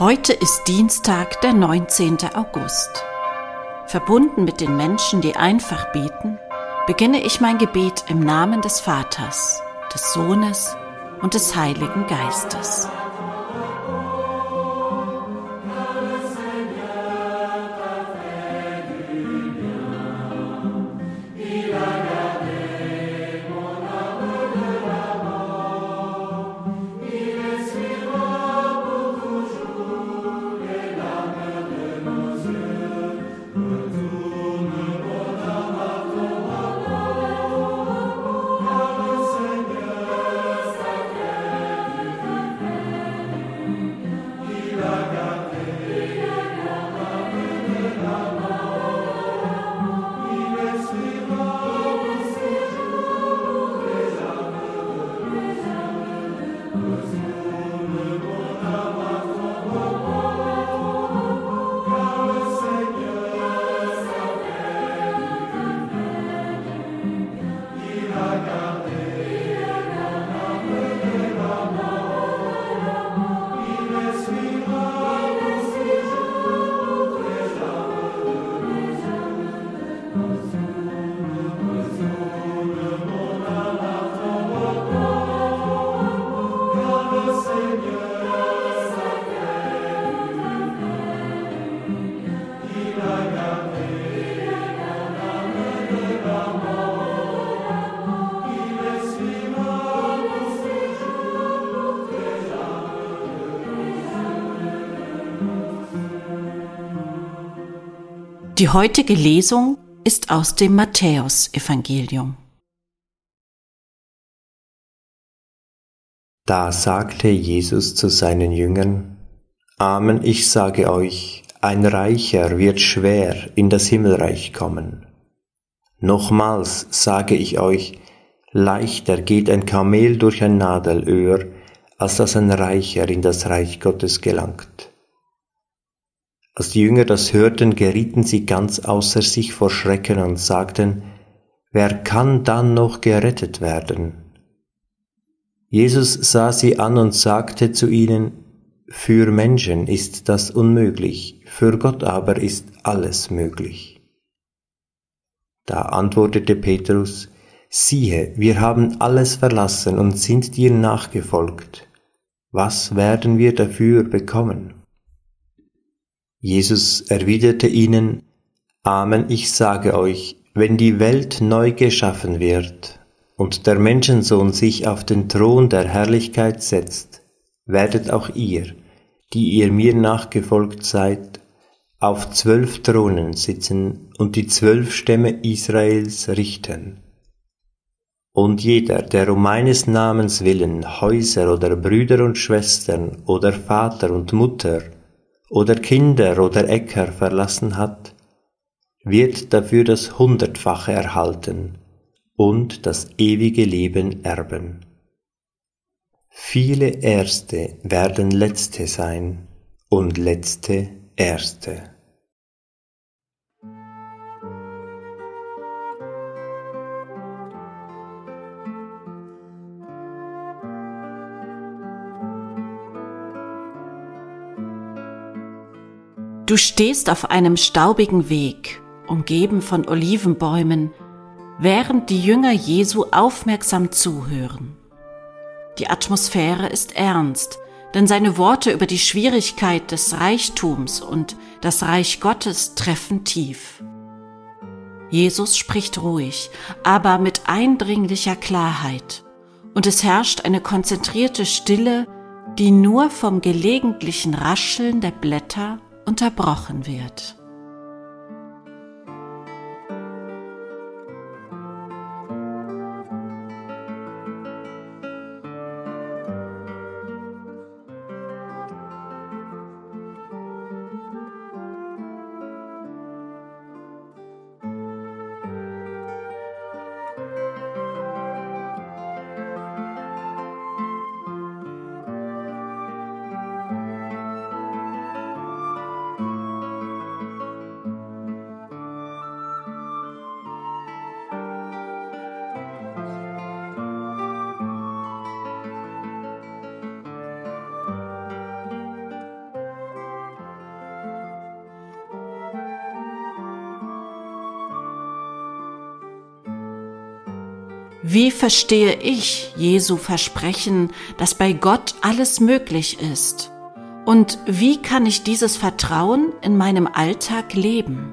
Heute ist Dienstag, der 19. August. Verbunden mit den Menschen, die einfach beten, beginne ich mein Gebet im Namen des Vaters, des Sohnes und des Heiligen Geistes. Die heutige Lesung ist aus dem Matthäusevangelium. Da sagte Jesus zu seinen Jüngern: Amen, ich sage euch, ein Reicher wird schwer in das Himmelreich kommen. Nochmals sage ich euch, leichter geht ein Kamel durch ein Nadelöhr, als dass ein Reicher in das Reich Gottes gelangt. Als die Jünger das hörten, gerieten sie ganz außer sich vor Schrecken und sagten: Wer kann dann noch gerettet werden? Jesus sah sie an und sagte zu ihnen: Für Menschen ist das unmöglich, für Gott aber ist alles möglich. Da antwortete Petrus: Siehe, wir haben alles verlassen und sind dir nachgefolgt. Was werden wir dafür bekommen? Jesus erwiderte ihnen: Amen, ich sage euch, wenn die Welt neu geschaffen wird und der Menschensohn sich auf den Thron der Herrlichkeit setzt, werdet auch ihr, die ihr mir nachgefolgt seid, auf 12 Thronen sitzen und die 12 Stämme Israels richten. Und jeder, der um meines Namens willen Häuser oder Brüder und Schwestern oder Vater und Mutter oder Kinder oder Äcker verlassen hat, wird dafür das 100-fache erhalten und das ewige Leben erben. Viele Erste werden Letzte sein und Letzte Erste. Du stehst auf einem staubigen Weg, umgeben von Olivenbäumen, während die Jünger Jesu aufmerksam zuhören. Die Atmosphäre ist ernst, denn seine Worte über die Schwierigkeit des Reichtums und das Reich Gottes treffen tief. Jesus spricht ruhig, aber mit eindringlicher Klarheit, und es herrscht eine konzentrierte Stille, die nur vom gelegentlichen Rascheln der Blätter unterbrochen wird. Wie verstehe ich Jesu Versprechen, dass bei Gott alles möglich ist? Und wie kann ich dieses Vertrauen in meinem Alltag leben?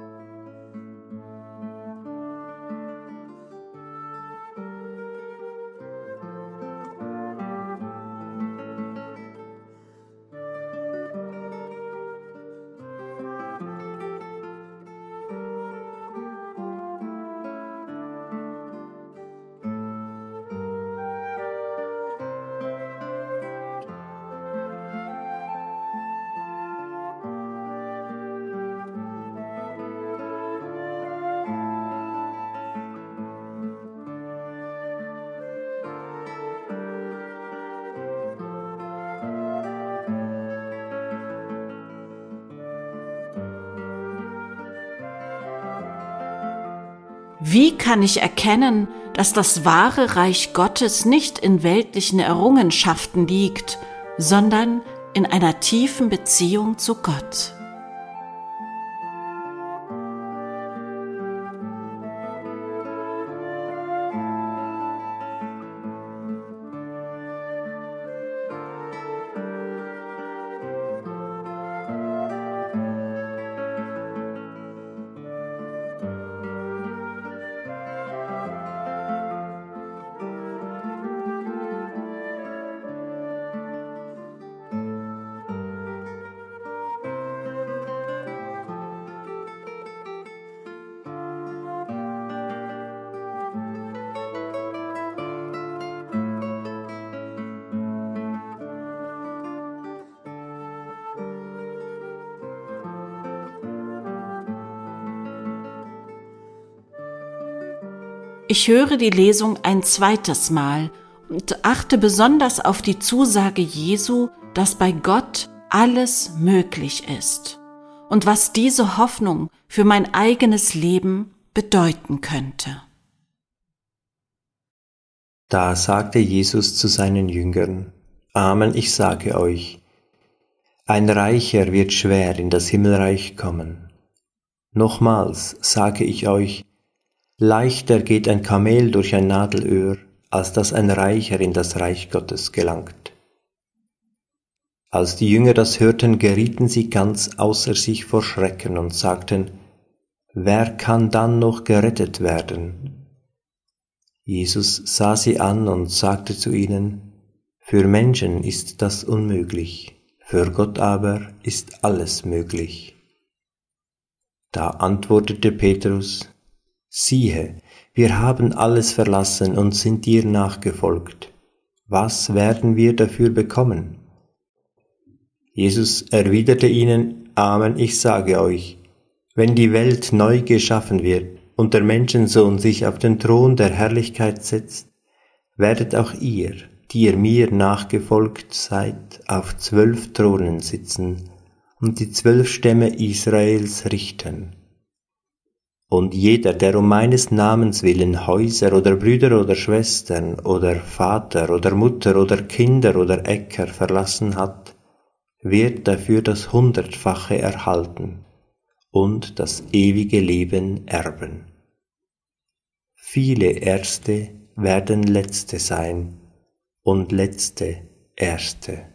Wie kann ich erkennen, dass das wahre Reich Gottes nicht in weltlichen Errungenschaften liegt, sondern in einer tiefen Beziehung zu Gott? Ich höre die Lesung ein zweites Mal und achte besonders auf die Zusage Jesu, dass bei Gott alles möglich ist und was diese Hoffnung für mein eigenes Leben bedeuten könnte. Da sagte Jesus zu seinen Jüngern: Amen, ich sage euch, ein Reicher wird schwer in das Himmelreich kommen. Nochmals sage ich euch, leichter geht ein Kamel durch ein Nadelöhr, als dass ein Reicher in das Reich Gottes gelangt. Als die Jünger das hörten, gerieten sie ganz außer sich vor Schrecken und sagten: Wer kann dann noch gerettet werden? Jesus sah sie an und sagte zu ihnen: Für Menschen ist das unmöglich, für Gott aber ist alles möglich. Da antwortete Petrus: Siehe, wir haben alles verlassen und sind dir nachgefolgt. Was werden wir dafür bekommen? Jesus erwiderte ihnen: Amen, ich sage euch, wenn die Welt neu geschaffen wird und der Menschensohn sich auf den Thron der Herrlichkeit setzt, werdet auch ihr, die ihr mir nachgefolgt seid, auf 12 Thronen sitzen und die 12 Stämme Israels richten. Und jeder, der um meines Namens willen Häuser oder Brüder oder Schwestern oder Vater oder Mutter oder Kinder oder Äcker verlassen hat, wird dafür das 100-fache erhalten und das ewige Leben erben. Viele Erste werden Letzte sein und Letzte Erste.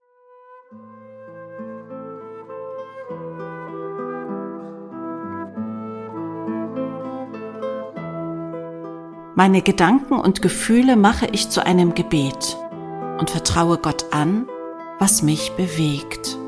Meine Gedanken und Gefühle mache ich zu einem Gebet und vertraue Gott an, was mich bewegt.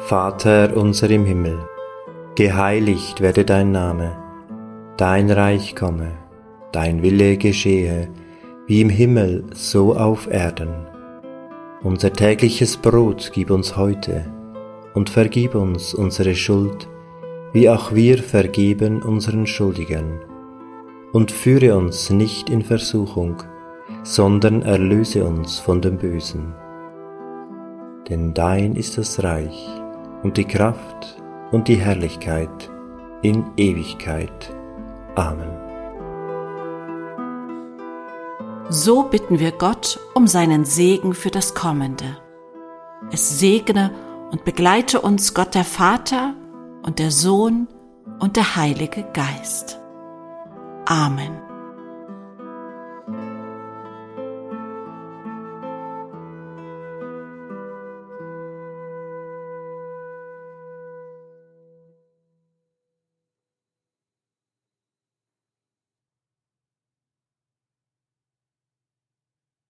Vater unser im Himmel, geheiligt werde dein Name, dein Reich komme, dein Wille geschehe, wie im Himmel, so auf Erden. Unser tägliches Brot gib uns heute und vergib uns unsere Schuld, wie auch wir vergeben unseren Schuldigern. Und führe uns nicht in Versuchung, sondern erlöse uns von dem Bösen. Denn dein ist das Reich und die Kraft und die Herrlichkeit in Ewigkeit. Amen. So bitten wir Gott um seinen Segen für das Kommende. Es segne und begleite uns Gott der Vater und der Sohn und der Heilige Geist. Amen.